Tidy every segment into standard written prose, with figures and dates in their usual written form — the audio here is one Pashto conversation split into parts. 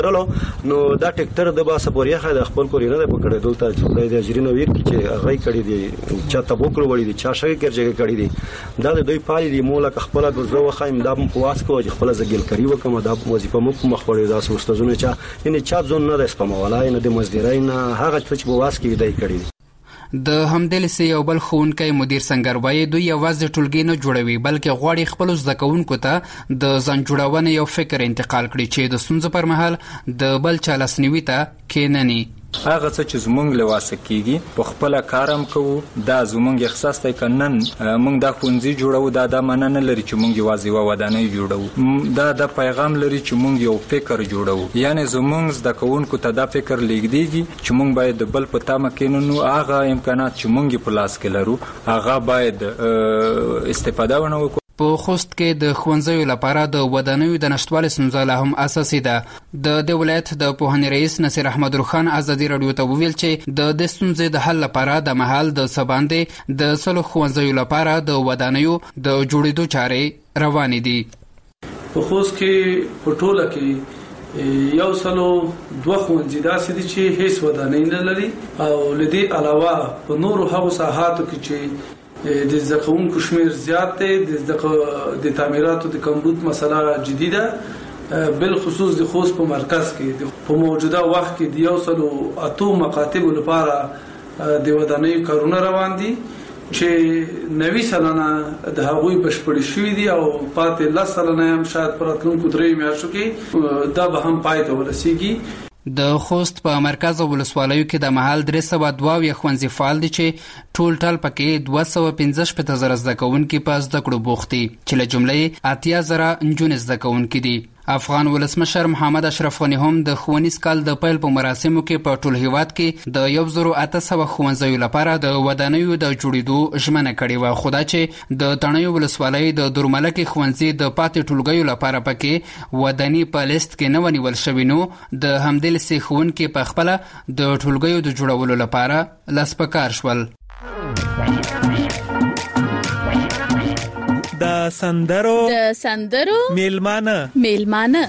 نو دا ټیکټر د باسه پوریا خا د خپل کورینه د پکړې دلته د اجرینو ویر چې هغه کړی دی چا تبوکل وړي دي چا شګه کړي کړی دي دا د دوی پالي دي مولا خپل د زو خایم دا په واس کو خپل زګل کوي وکم دا وظیفه مو مخ وړي دا استادونه چا یعنی چا ځون نه د سپمولای نه د مزدورین هغه چې په واس کې دی کړی د همدل سي یو بل خونکې مدیر څنګهروي دوی یوازې ټولګي نه جوړوي بلکې غواړي خپل زده کوونکو ته د ځان جوړونې یو فکر انتقال کړي چې د ستونزو پر مهال د بل چا لاسنیوي ته کېنني. هغه څه چې زمونږ له واسه کېږي په خپل کارم کوو دا زمونږ احساس دی کنن مونږ دا ښوونځي جوړو دا مننه لري چې مونږ یوازې ودانۍ جوړو دا د پیغام لري چې مونږ یو فکر جوړو یعنی زمونږ زده کوونکو ته دا فکر لیږديږي چې مونږ باید د بل په تامه کېنو هغه امکانات چې مونږ په لاس کې لرو هغه باید استفاده ونه وکړو. په خوست کې د ښوونځیو لپاره د ودانیو د نشټوالي ستونزه لا هم اساسي ده. د ولایت د پوهنې رئیس نصیر احمد روخان ازادي راډیو ته وویل چې د دې ستونزې د حل لپاره د مهال د سباندې د سلو ښوونځیو لپاره د ودانیو د جوړېدو چارې روانې دي. په خوست کې په ټوله کې یو سلو دوه ښوونځي داسې دي چې هیڅ ودانۍ نه لري او لدې علاوه په نورو هغو ساحاتو کې چې د زکونکو شمیر زیات دی د تعمیراتو د کمبود مسله جدي ده بل خصوص د خوست په مرکز کې په موجوده وخت کې د یو سلو اتو مکاتب لپاره د ودانیو کارونه روان دي چې 90 سلنه د هغوی بشپړ شوی دي او پاتې 10 سلنه هم شاید پر راتلونکو 3 میاشتو کې دا به هم پای ته ورسیږي. د خوست په مرکز او ولسوالیو کې د مهال 322 ښوونځي فعال دي چې ټول پکې 215,000 زده کوونکي په زده کړو بوخت دي چې له جملې 80,000 نجونې زده کوونکي دي. افغان ولسمشر محمد اشرف غنی هم د ښوونیز کال د پیل په مراسمو کې په ټول هیواد کې د 1800 ښوونځیو لپاره د ودانیو د جوړېدو ژمنه کړې وه خو دا چې د تڼیو ولسوالۍ د دورملک ښوونځي د پاتې ټولګیو لپاره پکې وداني په لیست کې نه ونیول شوي نو د همدې سي ښوونکي په خپله د ټولګیو د جوړولو لپاره لاس په کار شول. د سندرو میلمانه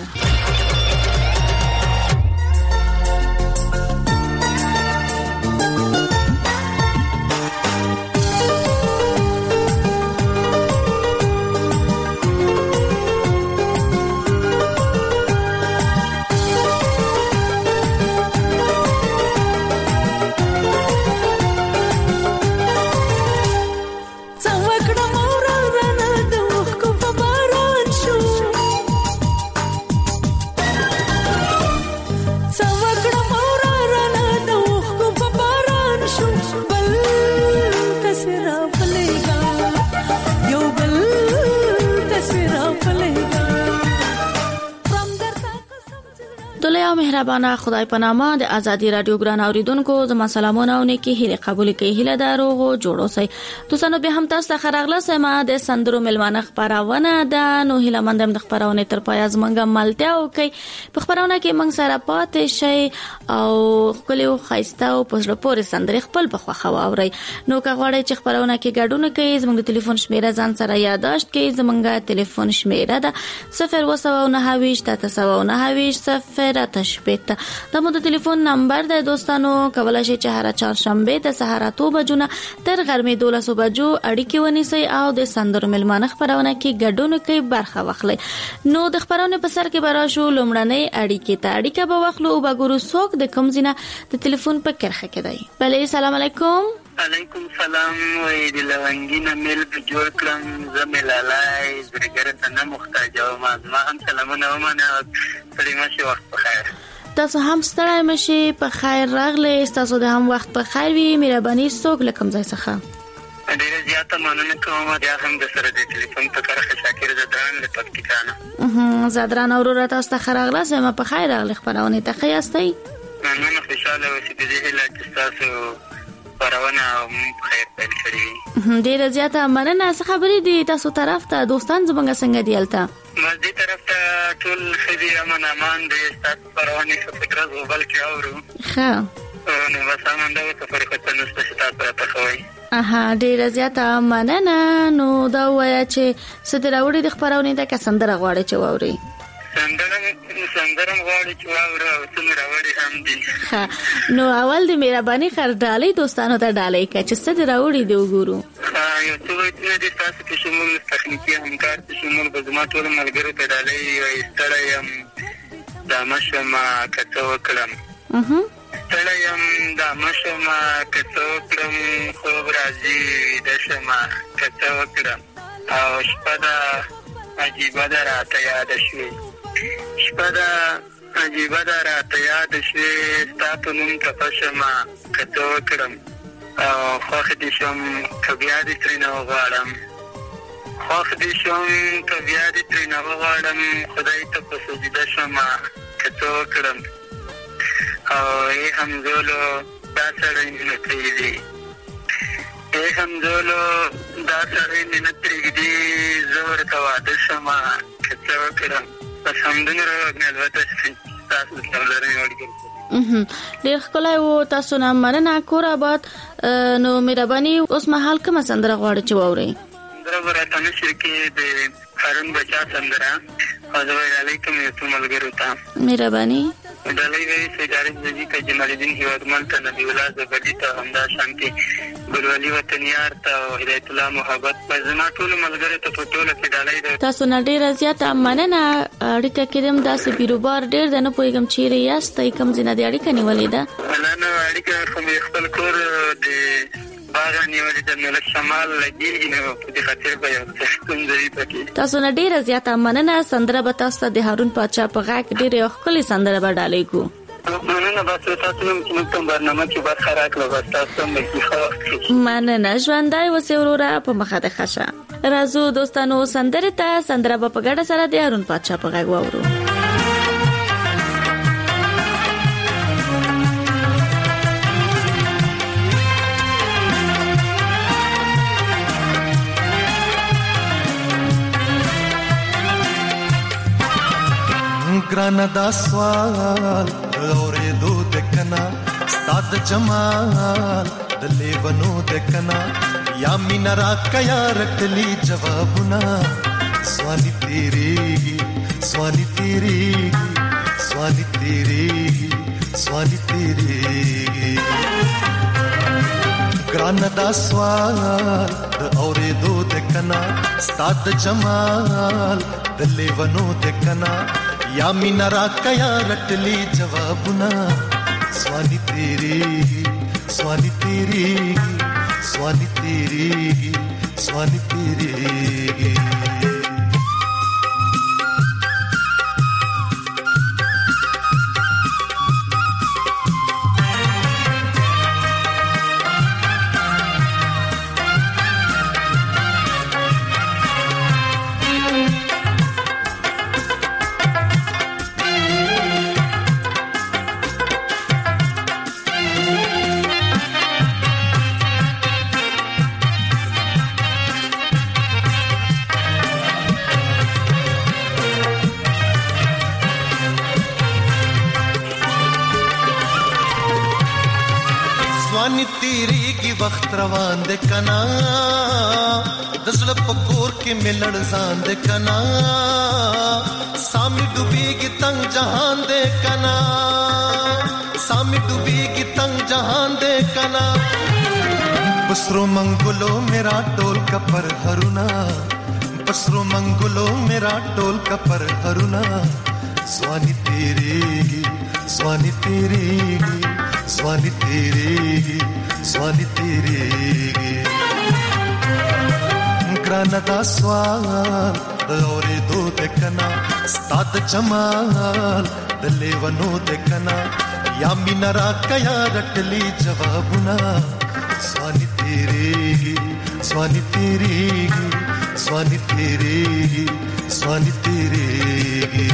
مهربانه خدای په نامه د ازادي رادیو ګران اوریدونکو زما سلامونه او نیکی هیله قبول کړئ هیله دارو جوړو سي تاسو به هم تاسو خراغله سم د سندرو ملمانه خبرونه د نو هیله مندم د خبرونه تر پای از منګه ملته او کوي په خبرونه کې منګ سره پاتې شي او خپل خایسته او پوزړه پورې سندري خپل بخوا خواوري نو که غواړئ چې خبرونه کې ګډون کوي زموږ د ټلیفون شمیره ځان سره یاداشت کړئ زموږ ټلیفون شمیره ده 02920 دا مو د ټلیفون نمبر د دوستانو کولای شي چې هر چهارشنبه د سهار 8 بجو تر غرمې 12 بجو اړیکې ونیسي او د سندرو ملمانه خبرونه کې ګډون کوي برخه واخلي نو د خبرونه په سر کې براشو لومړنۍ اړیکې ته اړیکه به واخلو او بګورو څوک د کوم ځینه د ټلیفون په کرخه کې دی. بله السلام علیکم. علیکم سلام وې د لونګینه مل په جوړ کړم زملالای زګره ته محتاج او ما هم سلامونه ومنه سړي مشه وخت بخیر. تاسو هم ستړی مشي په خیر راغلی تاسو د هم وخت په خیر وي مهرباني څوک لکم ځای څخه ډیره زیاته مننه کوم بیا هم د سره د ټلیفون په کرخه شاکر زدران له پکتیکانه زدران اورو تاسو ته راغله سم په خیر راغلی خبرونه ته خیاستئ مننه خوشاله اوسئ د دې هیله تاسو خبرونه خیر پیل کړی ډیره زیاته مننه څه خبرې دي تاسو طرف ته دوستان زمونږ څنګه دی الته مزدي طرف ته ټول خدي امن امان دې تاسو پرونه څه فکر غوبل کې اورو ښه نو وسامن دا څه فرق ته نشته چې تاسو ته خوي ډیره زیاته مننه نو دا وایا چې ستاره وړي د خبرونه ته کسندره غواړي چې ووري سندرم غواړي چې واوره او څومره وړي هم دي. نو اول د مهرباني خر ډالۍ دوستانو ته ډالۍ که چې څه دې راوړي دی وګورو. یو څه وایي دي تاسو په شمول تخنیکي همکار په شمول به زما ټول ملګرو ته ډالۍ وایي. ستړی یم دا مشمه که څه وکړم ستړی یم دا مشمه که څه وکړم خوب راځي ویده شمه که څه وکړم او شپه ده عجیبه ده راته یاده شوې شپه ده عجیبه ده راته یاده شوې ستا په نوم تپه شمه که څه وکړم او خوښ دې شم که بیا دې ترېنه وغواړم خوښ دې شم که بیا دې ترېنه وغواړم خدای ته په سجده شمه که څه وکړم او ای همزولو دا سړی مې نه پرېږدي ای همزولو دا سړی مې نه پرېږدي زه ورته واده شمه که څه وکړم. بس همدومره مې البته ستاسو د پاملرنې وړ ګرځي. ډېر ښکلی و. تاسو نه مننه. کور آباد. نو مهرباني اوس مهال کومه سندره غواړئ چې واورئ؟ سندره به راته نشر کې د هارون بچا سندره او زه به ډالۍ کوم یو څو ملګرو ته. مهرباني. ډالۍ به یې سیدارز نجي ته جمال الدین هیوادمل ته نبی الله زبدي ته همدا شانتي ګلولي وطنیار ته او هدایت الله محبت په زما ټولو ملګرو ته په ټوله کې ډالۍ ده. تاسو نه ډېره زیاته مننه. اړیکه کېدم داسې بیروبار ډېر ده نه پوهېږم چیرې یاست کوم ځای نه دې اړیکه نیولې ده؟ نه اړیکه خو مې خپل کور د باغ نیولې ده نو له شمال لګېږي نو په دې خاطر به یو څه ستونزه وي پکې. تاسو نه ډېره زیاته مننه. سندره به تاسو ته د هارون پاچا په غږ ډېرې ښکلې سندره به ډالۍ کړو. مننه. بس تاسو هم چې موږ کوم برنامه کې برخه راکړه بس تاسو هم دې ښه وخت. مننه. ژوندی اوسئ وروره. په مخه دې ښه شه. راځو دوستانو سندرې ته. سندره به په ګډه سره د هارون پاچا په غږ واورو. ګرانه دا سوال اورېدو د کنا ستا د جمال د لیونو د کنا یا مینا راکه یا رټلی جوابونه سوالي تیریږي سوالي تیریږي سوالي تیریږي سوالي تیریږي ګرانه دا سوال اورېدو د کنا ستا د جمال د لیونو د کنا یا مینا راکه یا رټلی جوابونه سوالي تیریږي سوالي تیریږي سوالي تیریږي سوالي تیریږي ځواني تیریږي وخت روان دې کنا د زړه په کور کې مې لړزان دې کنا سامي ډوبېږي تنگ جهان دې کنا سامي ډوبېږي تنگ جهان دې کنا بسرو منګلو میرا ټول کپر هرونا بسرو منګلو میرا ټول کپر هرونا ځواني تیریږي ځواني تیریږي سوالي تیریږي سوالي تیریږي ګرانه دا سوال اورېدو د کنا ستا د جمال د لیونو د کنا یا مینا راکه یا رټلی جوابونه سوالي تیریږي سوالي تیریږي سوالي تیریږي سوالي تیریږي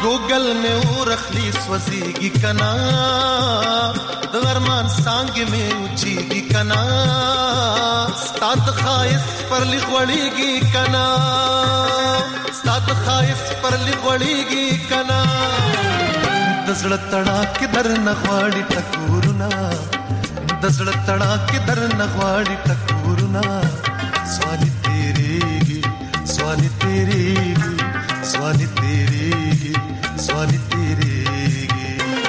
ګوګل مې ورخلی سوځيږي کنا د ارمان څنګه مې اوچيږي کنا ستاد خایس پر لغړیږي کنا ستاد خایس پر لغړیږي کنا دزړه تړاک در نغواړي ټکورنا دزړه تړاک در نغواړي ټکورنا سوالي تیریږي سوالي تیریږي سوالي تیریږي سوالي تیریږي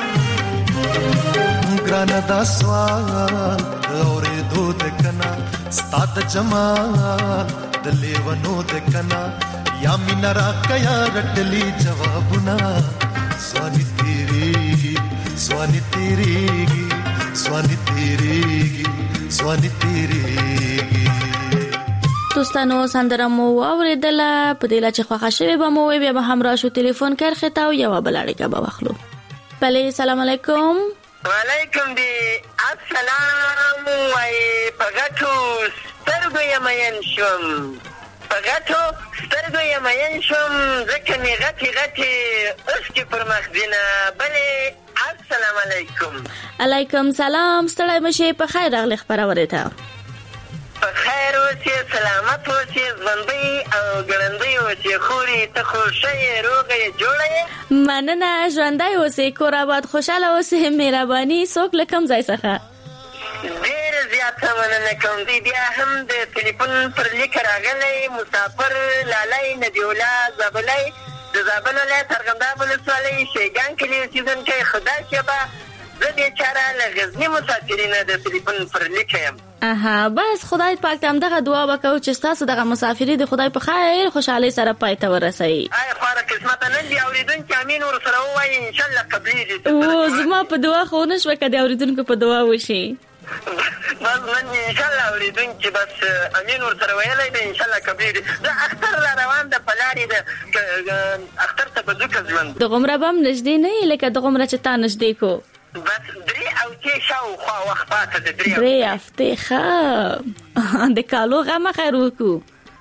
ګران دا سوال اورې دود کنا ستاد جمال د لیونو د کنا یا مینا را کیا رټلی جوابنا سوالي تیریږي سوالي تیریږي سوالي تیریږي سوالي تیریږي دوستانو سندره مو اوریدله په دې لا چې خوښه شوی به مو بیا به همراه شو ټلیفون کار خطا او یو بل اړیکه به واخلو بله سلام علیکم وعلیکم دی السلام وای پغټو سترګو یمین شوم پغټو سترګو یمین شوم ځکه می غټي غټي اسکی پر مخدینه بله السلام علیکم علیکم سلام ستړی مشه په خیر راغلی خبرونه ته په خیر اوسې سلامت اوسې ژوندۍ او ګړندۍ اوسې خوري ته خوشې روغې جوړې مننه ژوندۍ اوسې کور آباد خوشاله اوسې مهرباني څوک له کوم ځای څخه ډېره زیاته مننه کوم دی بیا هم د ټلیفون پر لیک راغلی مسافر لالی نبیولا زابلی د زابل ولایت ارغنداب ولسوالۍ شیګان کلي اوسېدونکی خدای شبه زه بیچاره له غزني مسافرینه د ټلیفون پر لیک یم بس خدای پاک ته همدغه دعا وکړو چې ستاسو دغه مسافري د خدای په خیر خوشحالۍ سره پای ته ورسوي خواره قسمته نن دي اورېدونکي امین ورسره ووایي انشاءالله قبلېږي زما په دعا خو ونه شوه که د اورېدونکو په دعا وشي بس نن انشاءالله اورېدونکي بس امین ورسره ویلی دی انشاءالله قبلېږي زه اختر را روان ده په لارې ده اختر ته به ځو که ژوند دغومره به هم نږدې نه یې لکه دغومره چې تا نږدې کو بس 3 هفتې شاوخوا وخت پاته ده 3 هفتې ښه د کالو غمه خیر وکړو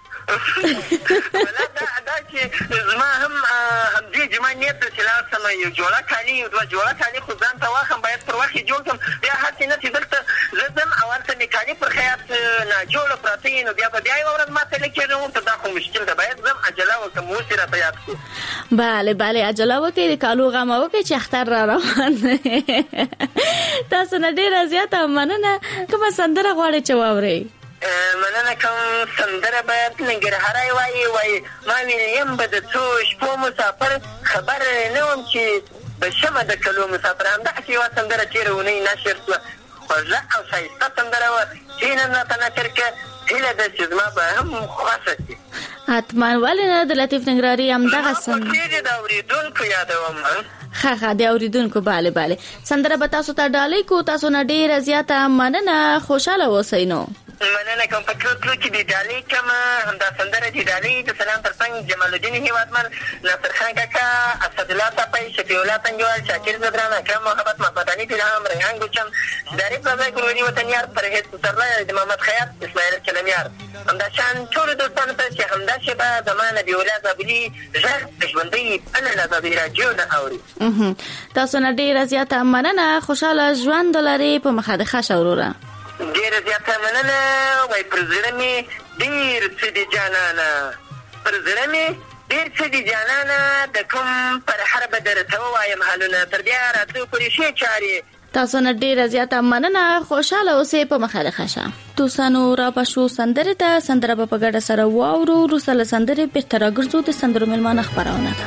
دا چې زما هم همدې جمعه نیت ده چې لاړ شم یو جوړه کالي یو دوه جوړه کالي خو ځان ته واخلم باید پر وخت یې جوړ کړم بیا هسې نه چې دلته زه ځم او هلته مې کالي پر خیاط ناجوړه پراته وي نو بیا به بیا یوه ورځ ماته لیکېږم ورته دا خو مشکل ده باید ځم عجله وکړم اوس یې راته یاد کړو بله بله عجله وکړئ د کالو غمه وکړئ چې اختر را روان تاسو نه ډېره زیاته مننه کومه سندره غواړئ چې واورئ مننه کوم سندره باید ننګرهاری وایي ما ویلیم به د څو شپو مسافر خبر نه وم چې به شمه د کلو مسافر همداسې یوه سندره تېره اونۍ نشر شوه خوږه او ښایسته سندره وه چې نن راته نشر کړه هیله ده چې زما به هم خوښه شي حتما ولې نه د لطیف ننګرهاري همدغه خوښېږي د اورېدونکو یادوم ښه د اورېدونکو بله بله سندره به تاسو ته ډالۍ کو تاسو نه ډېره زیاته مننه خوشحاله اوسئ نو مننه کوم په کلو کې د ډالۍ کوم همدا سندره د ډالۍ د سلام ترڅنګ جمال الدین هیوادمل ناصر خان کاکا اسدالله تاپی شفیع الله پنجوال شاکر زدران اکرم محمد محمدعلي پیلام ریحان ګلچم داري بابا ګلوري وطنیار پرهیز پسرلی د محمد خیاط اسماعیل چلمیار همداشان ټولو دوستانو ته چې همداسې به زما نبي الله زابلي غږ د ژوندۍ بله لازابي راډیو نه اوري تاسو نه ډېره زیاته مننه خوشحاله ژوند ولرئ په مخه د ښه شه وروره ډېره زیاته مننه وایي پر زړه مې ډېر څه دي جانانه پر زړه مې ډېر څه دي جانانه د کوم پر هر به درته ووایم حالونه تر بیا راتلو پورې ښې چارې تاسو نه ډېره زیاته مننه خوشحاله اوسئ په مخه د ښه شه دوستانو را پښو سندرې ته سندره به په ګډه سره واورو وروسته له سندرې بېرته راګرځو د سندرو مېلمانه خپرونه ده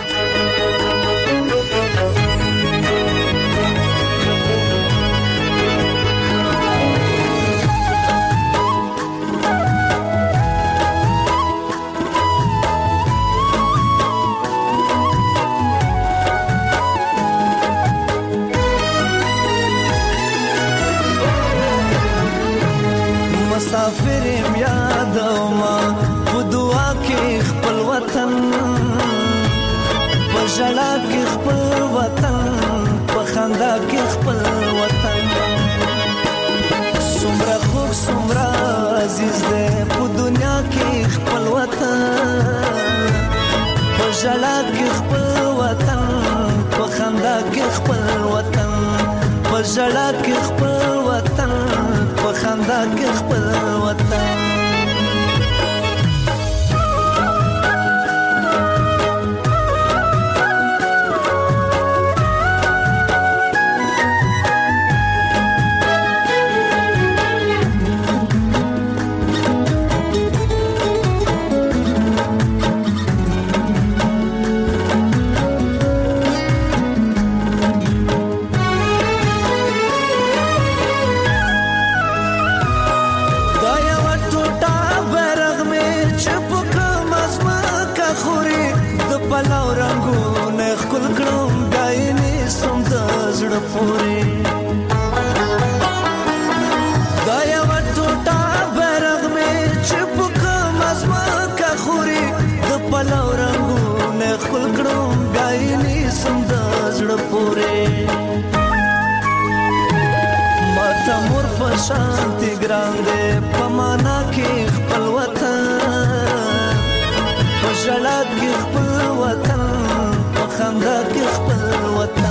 مسافر یادوما په دعا کې خپل وطن په ژړا کې خپل وطن په خندا کې خپل وطن څومره خوږ څومره عزیز دی په دنیا کې خپل وطن په ژړا کې خپل وطن په خندا کې خپل وطن په ژړا کې خپل وطن په خندا کې خپل وطن پورې دا یو ټوټه برغ مې چې په کوم ازما کا خوري د پلو رنگونه خپل کړم غایني سم د زړه پورې ماته مور په شانتي ګران دې په معنا کې خپل وطن په ژړا کې خپل وطن په خندا کې خپل وطن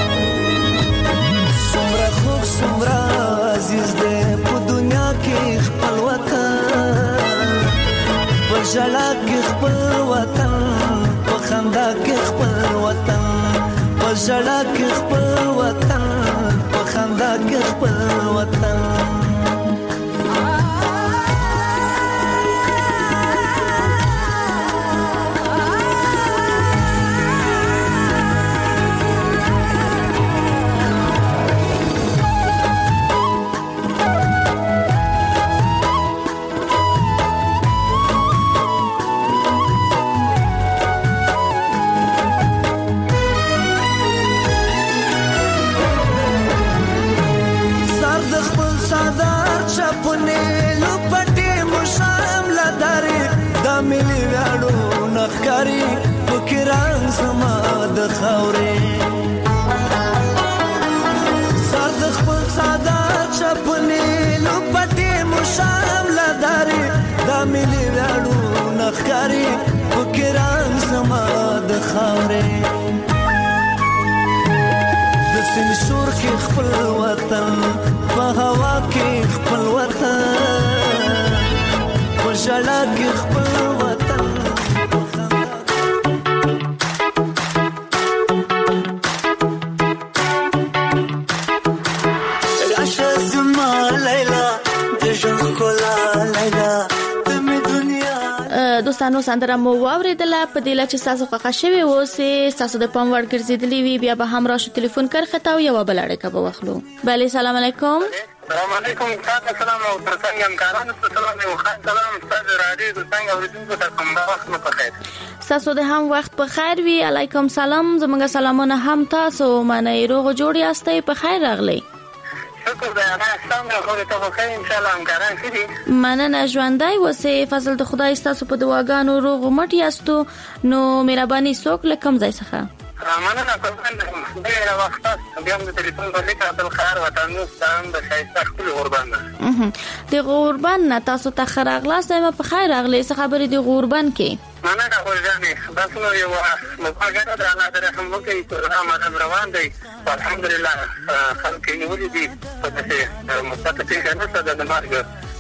سمرا عزیز دې په دنیا کې خپل وطن په ژړا کې خپل وطن په خندا کې خپل وطن په ژړا کې خپل وطن په خندا کې خپل وطن نخکاری فکران زما د خاورې سر د خپل ساده چپنې لپټې مشام لداري دا ملي وړو نخکاری فکران زما د خاورې د سین شور کې خپل وطن په هوا کې خپل وطن په ژړا کې خپل وطن دوستانو سندره مو واوریدله په دې لچ تاسو خوښ شوي اوسې تاسو د پام وړ ګرځېدلی وي بیا به هم راشو ټلیفون کرخته او یو بل اړیکه به واخلو بله سلام علیکم السلام علیکم تاسو سلام او ترڅنګ همکارانو ته سلام او خاص سلام ستاسو راډیو د څنګه اوریدونکو ته کوم وخت مو په خیر تاسو د هم وخت په خیر وي علیکم سلام زموږ سلامونه هم تاسو منئ روغ جوړ یاستئ په خیر راغلی شکر دی انا څنګه خو ته په خیر ان شاء الله همکاران کړي مننه ژوندۍ وسه فضل د خدای ستاسو په دعاګانو روغ مټ یاستو نو مهرباني څوک لکم ځای څخه مننه کوم ډیر وخت بیا موږ ټلیفون باندې کابل خار وطن ستان د شایسته خپل قربان د قربان نه تاسو ته خراغلا سم په خیر راغلی څه خبرې د قربان کې مننه قرباني بس نو یو مفاجأت ده الله دې رحم وکړي رمضان روان دی الحمدلله خلک نیولې دي په دې مستقیم کې نه څه د مرګ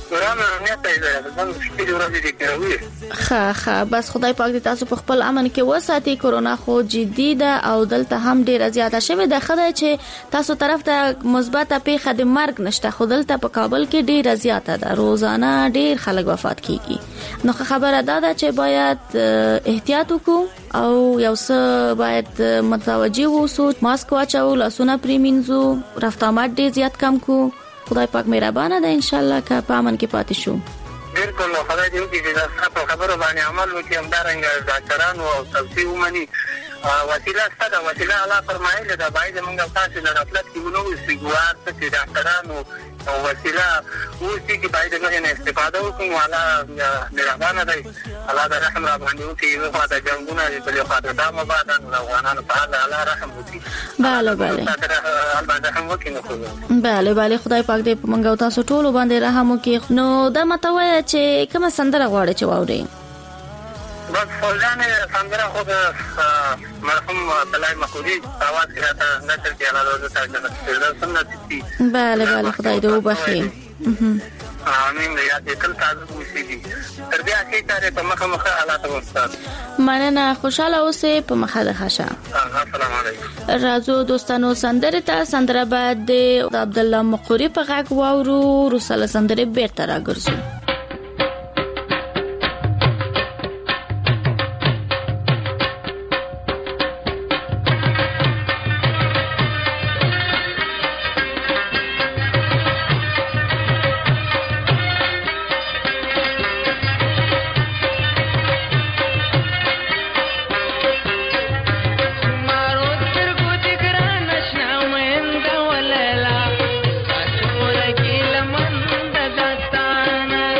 ښه بس خدای پاک دې تاسو په خپل امن کې وساتي کورونا خو جدي ده او دلته هم ډیره زیاته شوې ده خدای چې تاسو طرف ته مثبته پیښه د مرګ نشته خو دلته په کابل کې ډیره زیاته ده روزانه ډیر خلک وفات کیږي نو خبره ده چې باید احتیاط وکړو او یو څه باید متوجه اوسو ماسک واچو لاسونه پریمینځو رفتامات ډیر زیات کم کو خدای پاک مهربانه ده ان شاء الله که په امن کې پاتې شو بالکل خدای دې وکړي چې تاسو خبرو باندې عمل وکړي همدارنګ ډاکټرانو او توصیه ومني وسیله ستاسو وسیله الله فرمایله دا باید موږ تاسو نه غفلت کې ونو استګوار ته ډاکټرانو او وسیله اوسې کې باید نه استفاده وکړو والا مهربانه دی الله دې رحم را باندې وکړي نو دا جنگونه په یو خاطر دا مبادن افغانانو په الله رحم وکړي bale خدای پاک دې موږ تاسو ټول باندې رحم وکړي نو دا متوي چې کوم سندره غواړي چې واوري بس فوزان سندره خود مرحوم طلای مخودی آواز کراتا نشر کی علاوه تا سنتی. بله خدای دې وبخي. امين یا دې تل تاسو موسیقي تر دې اخی تاره په مخه حالات وستاد. مننه خوشاله اوسه په مخه د خاشه. السلام علیکم. راځو دوستانو سندره ته سندره بعد د عبد الله مقری په غږ واورو رساله سندره بیرته راګرځو. Lama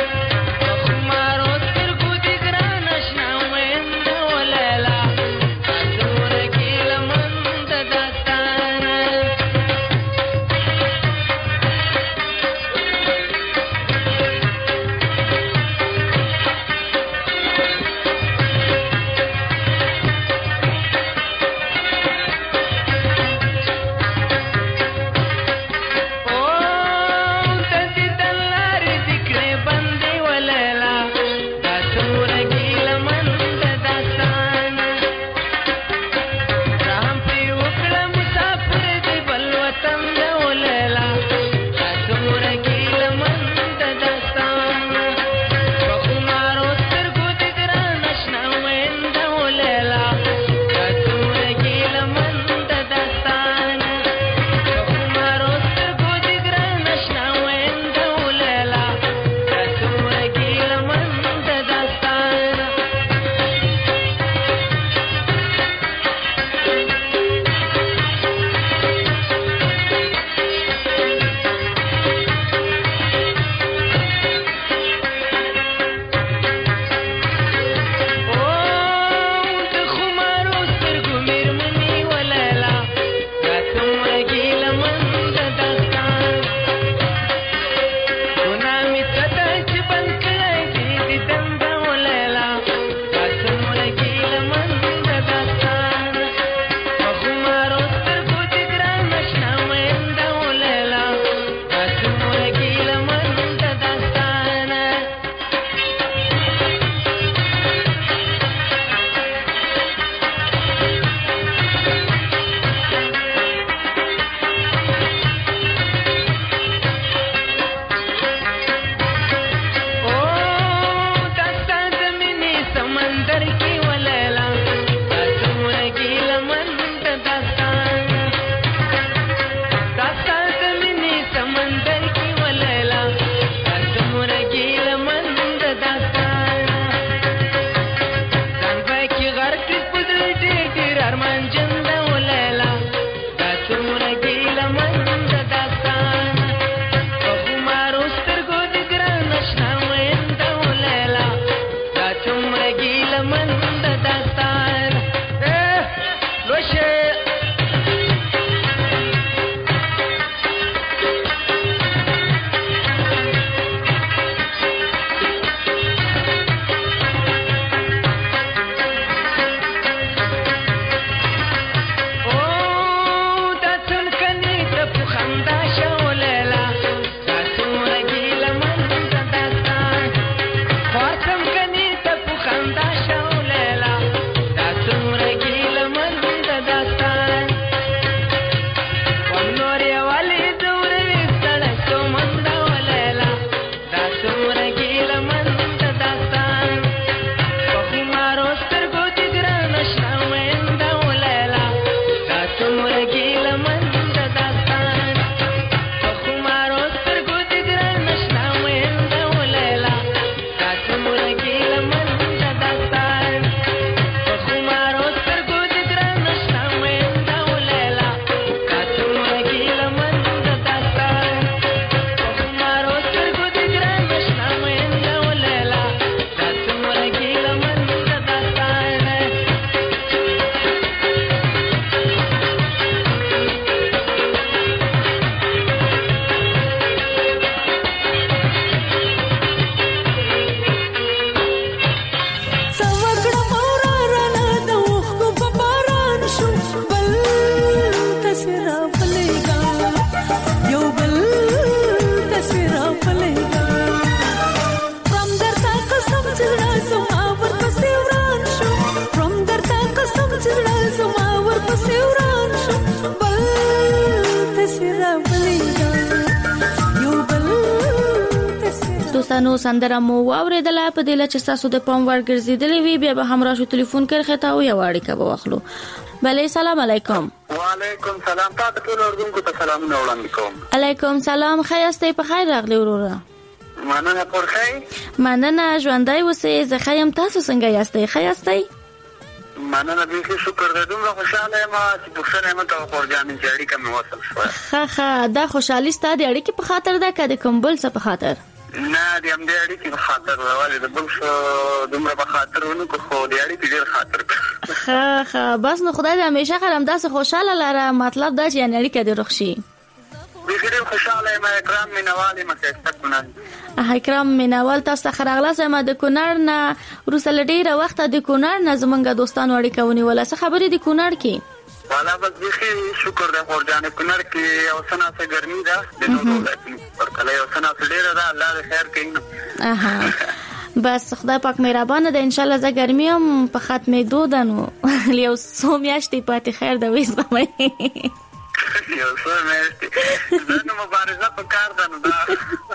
دوستانو سندره مو واوریدله په دې لچ تاسو د پام ور ګرځیدلې وی بیا به همراه شو ټلیفون کړه ته او یو اړیکه به واخلو. بله سلام علیکم. وعلیکم سلام. تاسو ټول اردوونکو ته سلامونه وړاندې کوم. علیکم سلام. خیرسته په خیر راغلی وروره. مننه پر خیر. مننه ژوندۍ اوسئ. زه ښه یم. تاسو څنګه یاستئ؟ ښه یاستئ؟ مننه بیخي شکر دې. دومره خوشاله یم چې پوښتنه مې کوله خورجانې چې اړیکه مې وصل شوه. ښه دا خوشحالي ستا د اړیکې په خاطر ده که د کوم بل څه په خاطر؟ نه د همدې اړیکې په خاطر ده. ولې د بل څه دومره په خاطر ونه کړو خو د اړیکې ډېر خاطر کړو. ښه بس نو خدای دې همیشه خیر همداسې خوشحاله لره. مطلب دا چې یعنې اړیکه دې روغ شي. بیخي ډېر خوشحاله یم. اکرام مینوال یم ښایسته کونړ. اکرام مینوال تاسو ته ښه راغلاست. یم د کونړ نه وروسته له ډېره وخته د کونړ نه زموږ دوستانو اړیکه ونیوله. څه خبرې دي کونړ کې؟ والا بس بیخي شکر دی خورجانې. کونړ کې یو څه ناڅه ګرمي ده د نورو ولایتونو په پرتله. یو څه ناڅه ډېره ده. الله دې خیر کړي نو. بس خدای پاک مهربانه ده. انشاءالله زه ګرمي هم په ختمېدو ده نو یو څو میاشتې پاتې خیر ده وایي زغمئ. یو څو میاشتې دا نو مبارزه په کار ده نو دا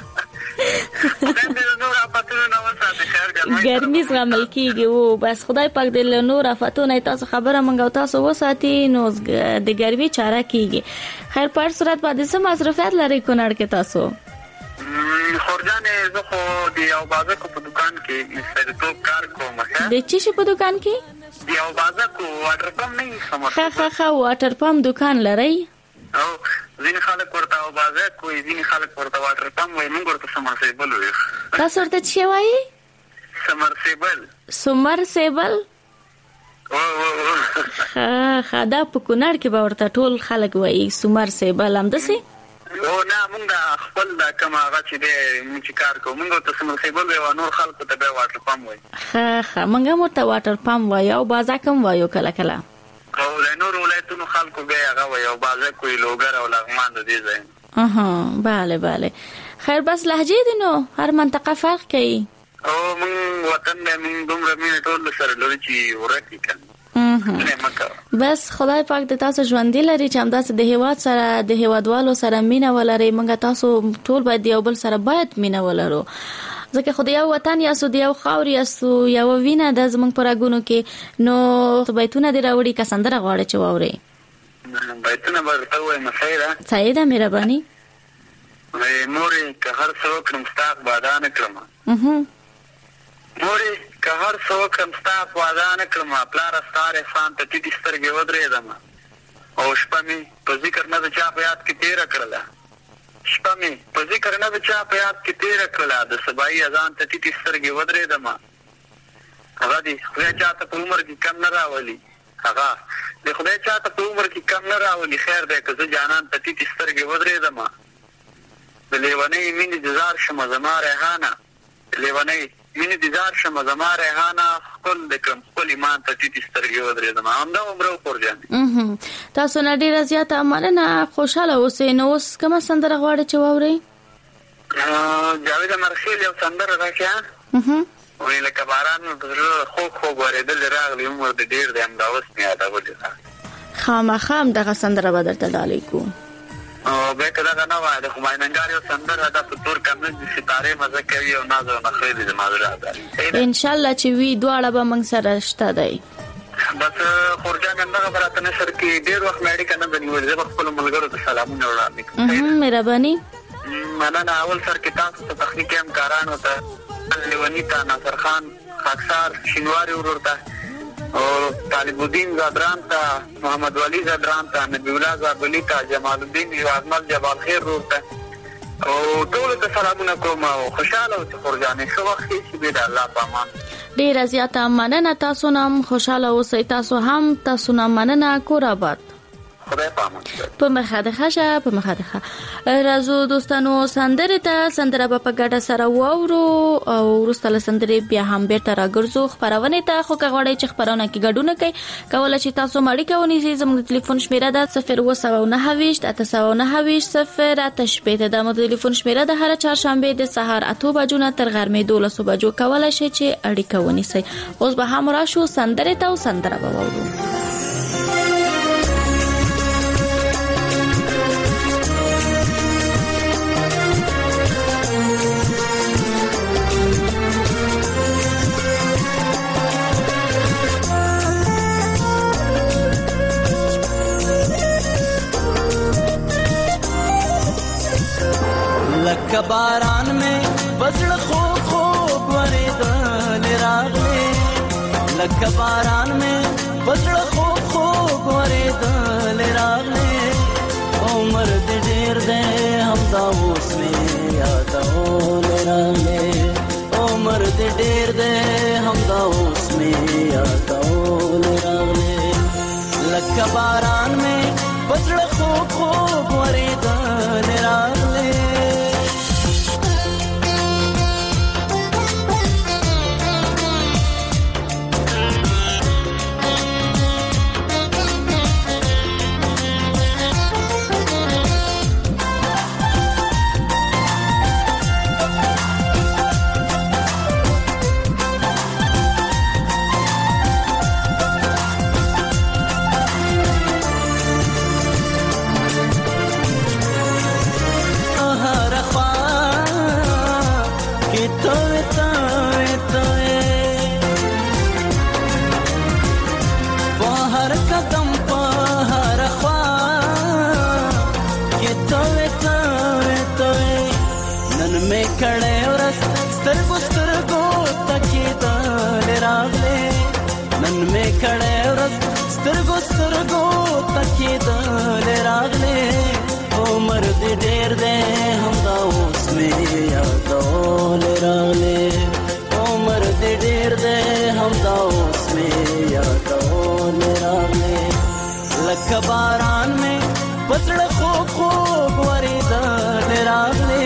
ګرمي زغمل کېږي. و بس خدای پاک دې له نور آفتونو تاسو خبره منګو تاسو وساتي نو د ګرمي چاره کېږي. خیر په هر صورت باندې څه مصروفیت لرئ کونړ کې تاسو؟ خورجانې زه خو د یو بازکو په دکان کې مستریتوب کار کوم. د څه شي په دکان کې؟ د یو بازکو واټر پمپ نه سمه. ښه واټر پمپ دکان لرئ؟ او ځینې خلک ورته بازک وایي، ځینې خلک ورته واټر پمپ وایي، موږ ورته سمرسیبل وایو. تاسو ورته څه وایي؟ سمرسیبل. سمرسیبل. ښه دا په کونړ کې به ورته ټول خلک وایي سمرسیبل همداسې؟ او نه موږ خپل دا کوم هغه چې دی موږ چې کار کوو موږ ورته سمرسیبل وایو، نور خلکو ته بیا واټر پمپ وایي. ښه موږ هم ورته واټر پمپ وایو او بازک هم وایو کله کله. او د نورو ولایتونو خلکو بیا هغه وایي او بازک وایي، لوګر او لغمان د دې ځای. بله خیر بس لهجې دي نو هر منطقه فرق کوي. او موږ وطن دی موږ دومره مینه ټول سره لرو چې ورکې کړو. بس خدای پاک د تاسو ژوندۍ لري چې همداسې د هیواد سره د هیوادوالو سره مینه ولرئ. موږ تاسو ټول باید یو بل سره باید مینه ولرو ځکه خو د یو وطن یاستو، د یو خاورې یاستو، یو وینه ده زموږ په رګونو کې. نو بیتونه دې راوړي که سندره غواړئ چې واورئ؟ بیتونه به درته ووایم خیره؟ صحیح ده مهرباني. مورې که هر څه وکړم ستا وعده نه کړم، مورې که هر څه وکړم ستا وعده نه کړم، پلاره ستا احسان ته ټیټې سترګې ودرېدم او شپه مې په ذکر نه د چا په یاد کې تېره کړله، شپه مې په ذکر نه د چا په یاد کې تېره کړله، د سبایي اذان ته ټیټې سترګې ودرېدم. هغه دې خدای چاته په عمر کې کم نه راولي، هغه د خدای چاته په عمر کې کم نه راولي. خیر دی که زه جانان ته ټیټې سترګې ودرېدم، د لیونۍ مینې د زار شمه زما ریحانه، د لیونۍ مینې د زار شمه زما ریحانه، خپل د کړم خپل ایمان ته ټیټې سترګې ودرېدم. همدا عمره خورجانې. تاسو نه ډېره زیاته مننه، خوشحاله اوسئ. نو اوس کومه سندره غواړئ چې واورئ؟ جاوید مرخیل یو سندره راکړه وایي لکه باران مې په زړه خوږ خوږ ورېدلې راغلی عمر د ډېر دی همدا اوس مې یادولې ده. خامخا همدغه سندره به درته ډالۍ کړو. او بیا که دغه نه وای د همایونګار یو سندره ده په تور کمز د ستارې مزه کوي او ناز او نخرې دي زما زړه ده. انشاءالله چې وي دواړه به موږ سره شته دی. بس خورجان همدغه به راته نشر کې ډېر وخت مې اړیکه نه ده نیولې. زه به خپلو ملګرو ته سلامونه وړاندې کړم. مهرباني. مننه. اول سر کې تاسو ته تخنیکي همکارانو ته، لیوني ته، ناصر خان خاکسار شینواري ورور ته او طالب الدین زادران ته، محمد ولی زادران ته، نبی الله زابلی ته، جمال الدین احمد جبال خیر ورور ته او ټولو ته سلامونه کوم او خوشحاله اوسئ خورجانې. ښه وخت تېر شي. بیا د الله په امان. ډېره زیاته مننه. تاسو نه هم خوشحاله اوسئ. تاسو هم تاسو نه مننه. کور آباد. خدای په امان. په مخه د ښه په مخه د ښه. راځو دوستانو سندره ته سندره به په ګډه سره واورو او وروسته له سندرې بیا هم بیرته راګرځو خپرونې ته. خو که غواړئ چې خپرونه کې ګډون وکړئ کولی شئ تاسو اړیکه ونیسئ. زموږ د ټلیفون شمیره ده 029 829 080 دا مو د ټلیفون شمیره ده. هر چهارشنبه د سهار 8 بجو نه تر غرمې 12 بجو کولی شئ چې اړیکه ونیسئ. اوس به هم راشو سندره ته او سندره به واورو. لکه باران مې بزړه خوږ خوږ ورېدل راغلې لکه باران مې بزړه خوږ خوږ ورېدل راغلې عمر دې ډېر دی همدا اوس مې یادول راغلې عمر دې ډېر دی همدا اوس مې یادول راغلې لکه باران مې بزړه خوږ خوږ ورېدل راغلې کړه ورس سترګو سترګو تکیدل راغلې نن مې کړه ورس سترګو سترګو تکیدل راغلې عمر دې ډېر دی همدا اوس مې یادول راغلې عمر دې ډېر دی همدا اوس مې یادول راغلې لکه باران مې پزړه خوږ خوږ ورېدل راغلې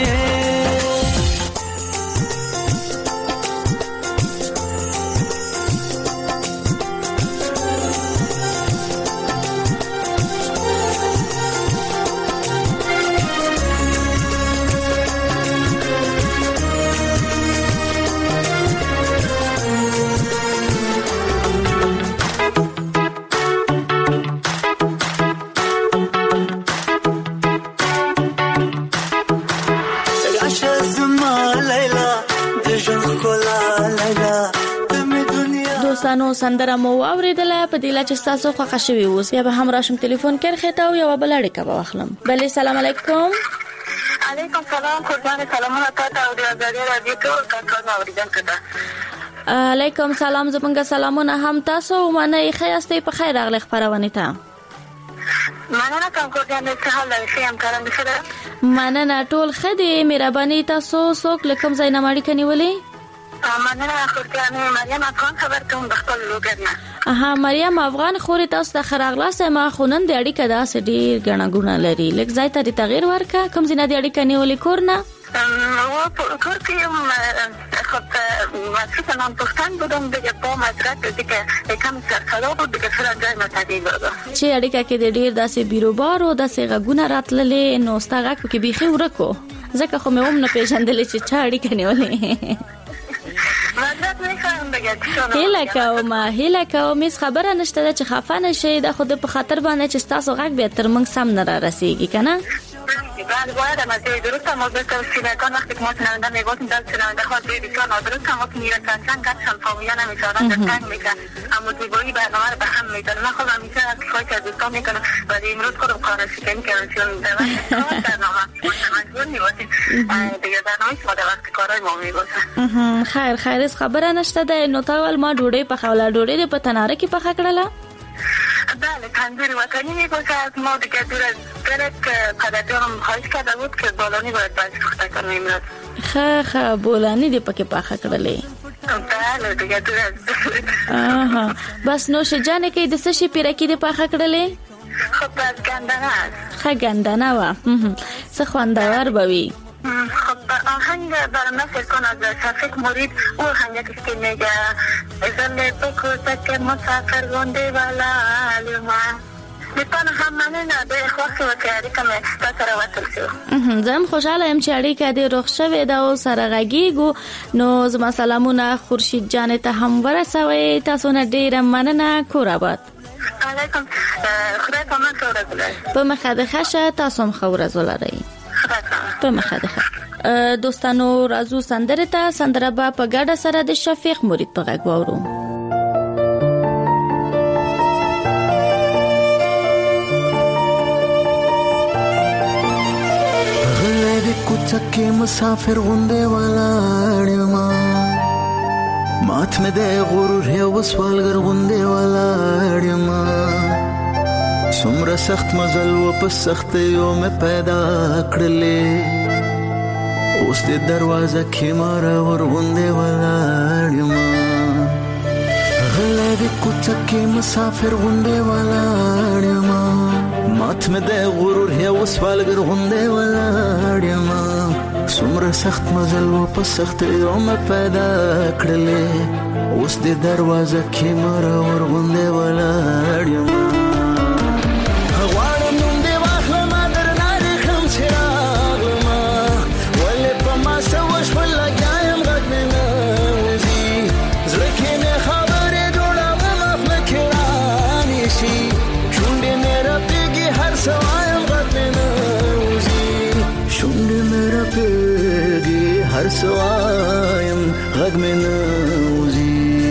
دوستانو سندره مو واوریدله په دې لا چې تاسو خوښ شوي اوس بیا به هم راشم ټلیفون کرخه ته او یو بل اړیکه به واخلم بله سلام علیکم علیکم سلام قربان سلامونه تاسو او د ازادي رادیو ټول کارکونکو اوریدونکو ته علیکم سلام زمونږ سلامونه هم تاسو منه خیاستې په خیر راغلی خبرونه ته مننه کوم قربان څه حال لري هم کارم بخیر مننه ټول خدي مهرباني تاسو څوک لکم زینا ماړي کنيولي مننه قربان مریم افغان خبر کوم د خپل لوګرنه مریم افغان خوري تاسو د خراغلاسه ما خونن د اړیکه داسې ډیر غنا غونه لري لکه ځای ته د تغییر ورکا کوم زینه د اړیکه نیولې کورنه و کور کې خب مثلا من پښتون بودم دیگه با مدرک دیگه کم سرکلو بود دیگه سره جای متعدی بود چې اړیکه کې د ډیر داسې بیروبار او داسې غونه راتللې نو ستغه کې بيخي ورکو ځکه خو مې هم نه پیژندلې چې چا اړیکه نیولې هیله کوم مې خبره نشته چې خفه نشي د خود په خاطر باندې چې تاسو غږ به تر موږ سم نه را رسیږي کنه بعد باید از درست هم از سینگان وقتی که ما سننده میگوتیم در سننده خواهد بیدیکان درست هم وقتی میره کسان کسان فامیان همیشاران در تنگ میکن اما زیبایی برنامه رو به هم میدن من خود همیشه از کفایی که دوستان میکنم و امروز خودم کارشی کنیم که چون برنامه مجبور میباشیم دیگه برنامه شما در وقت کارهای ما میباشم خیر از خبره نشته ده نو تاول ما ډوډۍ پخوله ډوډۍ په تناره کې پخه کړله بله تندور وطنی میباشه از ما دیگه دور از درک قدرتیانم خواهش کرده بود که بولانی باید باید پخته کنم امروز بولانی دی پکې پخه کړلې بله دیگه دور از بس نوش جانه کې د څه شي پیرکی دی پخه کړلې خب از گندنه است گندنه و څه خوندور بوي خب آهنگ برام فکر کن از شفیق مرید او آهنگ که میگه ازل بکوزه که مسافر گنده ولال ما میتونه هم مننه به خواستی و که اړیکه مې تا سره وصل شو زم خوشاله یم چې اړیکه دې روغ شوې ده او سره غږیږو نو زما سلامونه خورشید جان ته هم ورسوي تاسو نه ډیره مننه کور آباد علیکم خدای په من ورځ ولرئ په مخه د ښه تاسو هم ښه ورځ ولرئ په مخه ده دوستانو رازو سندره ته سندره با په ګډه سره د شفیق مرید په غږ وورو غلې کوټه کوڅه کې مسافر غوندې ولاړ یم مات مې د غرور یو سوالګر غوندې ولاړ یم څومره سخت مزل و په سختیو مې پیدا کړلې اوس د دروازه کې مرور غوندې ولاړ یم غلی د کوڅه کې مسافر غوندې ولاړ یم مات مې د غرور یو سوالګر غوندې ولاړ یم څومره سخت مزل و په سختیو مې پیدا کړلې اوس د دروازه کې مرور غوندې ولاړ یم هر سوایم غږ مې نه وځي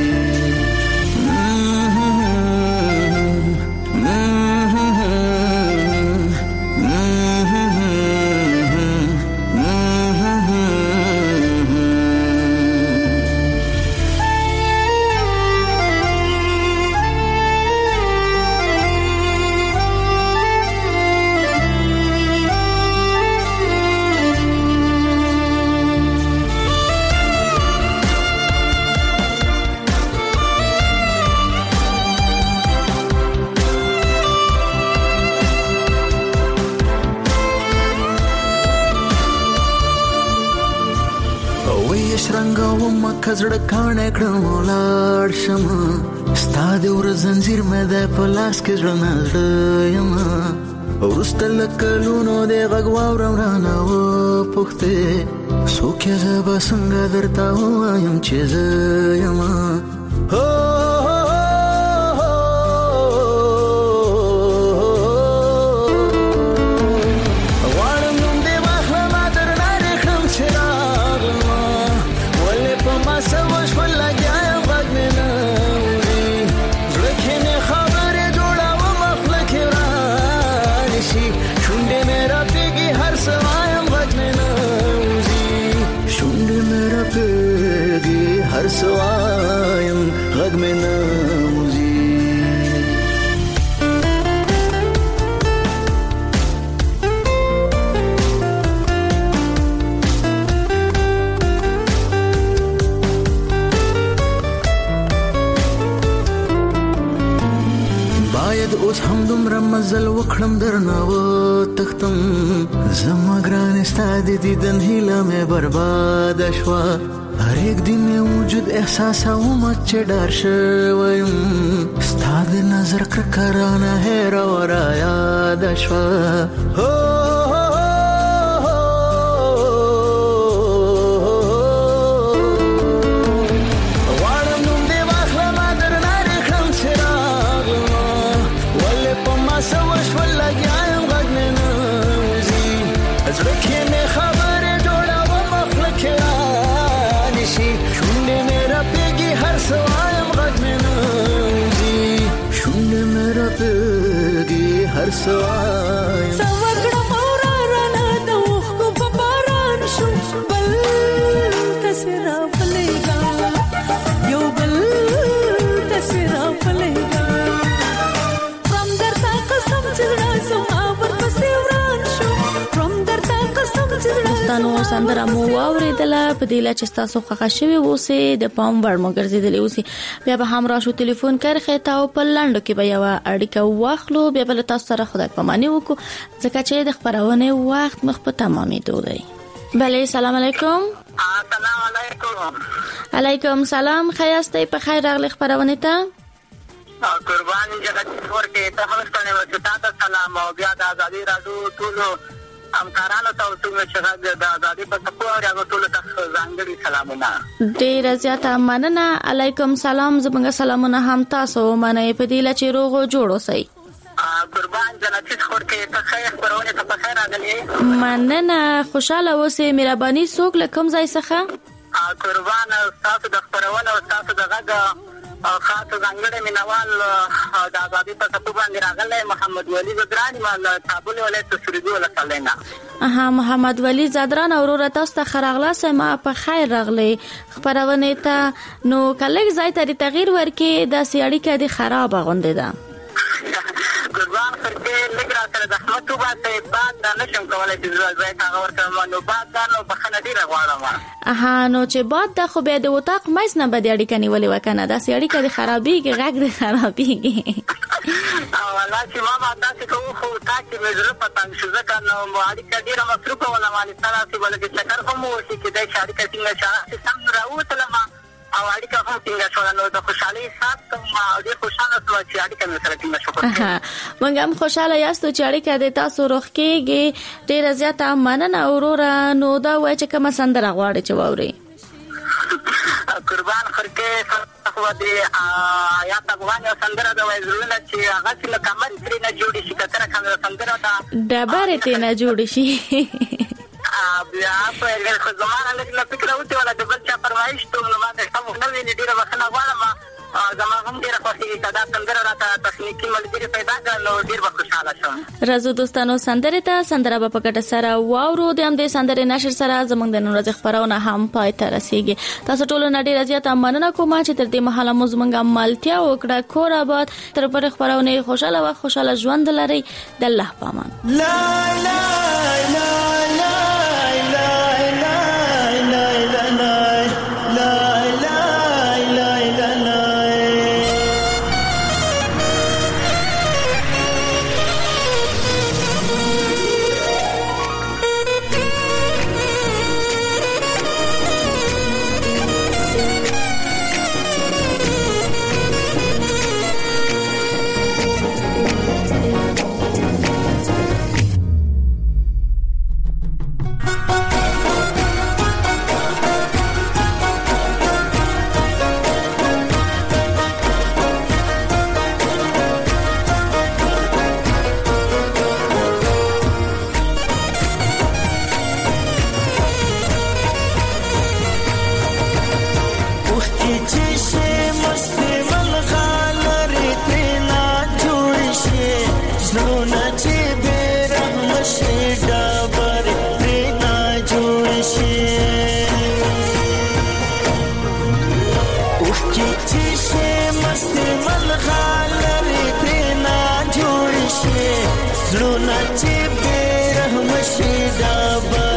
کزړه کانه کړم لاړ شم ستا د ور زنجیر مې د پلاس کې ځړ یم ورسته لکلونو د غږ واورم رانه و پوښتې څوک یې زه به څنګه درته ووایم چې زه یم هر سوایم غږ مې نه وځي باید اوس هم دومره مزل وکړم درنه وتښتم زما ګرانې ستا د دیدن هیله مې برباده شوه هر یک دن وجود احساسوم چې ډار شویم ستا د نظر کرکرانه هېره ورا یاده شوه غواړم نوم دې واخلمه درنه دې کړم چې راغلمه ولې په ما څه وشول لګیا یم غږ مې نه وځي زړه کې مې خبرې جوړومه خوله کې شونډې مې راپېږي هر څه وایم غږ مې نه وځي شونډې مې راپېږي هر څه وایم څه وکړم ورانه د اوښکو په باران شو بل داسې راپلېږه یو بل داسې راپلېږه پرم درته قسم چې زړه زما ورپسې وران شو پرم درته قسم چې زړه پښتنو سندره مو واورېدله په دې لا چې تاسو خوښه شوي اوسئ د پام وړ مو ګرځېدلې اوسئ بیا به هم راشو ټلیفون کرښې ته او په لنډو کې به یوه اړیکه واخلو بیا به له تاسو سره خدای پاماني وکړو ځکه چې د خپرونې وخت مخ په تمامېدو دی بله سلام علیکم السلام علیکم علیکم سلام ښه یاستئ په خیر راغلئ خپرونې ته قربان جگت ورکې ته هم ستنې ورکې تا ته سلام او بیا د ازادي راډیو ټولو همکارانو ته څومره چې د ازادي په ټکو او هغه ټولو ته ځانګړي سلامونه ډېره زیاته مننه علیکم سلام زموږ سلامونه هم تاسو ومنئ په دې لا چې روغ او جوړ اوسئ قربان جنتي خورکې ته خیر خبرونه ته په خیر راغلي مننه خوشاله اوسئ مهرباني څوک له کوم ځای څخه قربان تاسو د خبرونه او تاسو د غږ خاص ځانګړی مینوال د ازادي په ټکو باندې راغلی محمد ولی زدران مال کابل ولایت سریدو ولسوالۍ نه. محمد ولی زدران اورور تاسو ته خراغله سم په خیر راغلی خبرونه ته نو کله ځای ته تغییر ورکې د سیاړی کې خراب غونډه ده. قربان خرته لګرا سره زحمت وباسه بعد دا نشم کولای چې ځای ته ورکړم نو بعد دا نو بخنه دی راغواړم. نو چې بعد د خو به د وطاق مېس نه بد اړیکه نیولې وکنه دا سیاړی کې خرابېږي غږ د خرابېږي. والله چې ما تاسو کوم خو تاسو مې زړه پتنګ شو ځکه نو اړیکه ډیره مصروفه ولا مالي تاسو ولګي چکر هم وشي چې د اړیکه څنګه چې سم راوتله ما او اړیکه هم څنګه شو نو د خوشحالي سات ما ډیر خوشاله شو چې اړیکه مې سره څنګه شو. موږ هم خوشاله یاستو چې اړیکه د تاسو روخ کېږي ډیر زیاته مننه اورور نو دا وای چې کوم سندره غواړي چې ووري. قربان خرکه خو دې آیات افغان سندره د وایزرونه چې هغه څنګه کمر کړی نه جوړی شي کتره کوم سندره دا ډبره ته نه جوړی شي. بیا په هغه زمانه نه فکر اوته ولا د بل چا پرمایش ته نو ما ته هم نو ویني ډیره وخت غواړم زما هم ډیره خوښي دا سندره راته تخنیکی ملګری پیدا کړل نو ډیر خوشاله شوم. راځو دوستانو سندره ته سندره په پکټه سره واورو د هم د سندره نشر سره زمونږ د نن ورځ خبرونه هم پای ته رسیږي. تاسو ټول نه ډیر زیات مننه کوم چې تر دې مهاله مو زمونږه مالتیا وکړه کور آباد تر پر خبرونه خوشاله او خوشاله ژوند لري د الله پامان. لا لا لا زړونه چې به رحم شي دا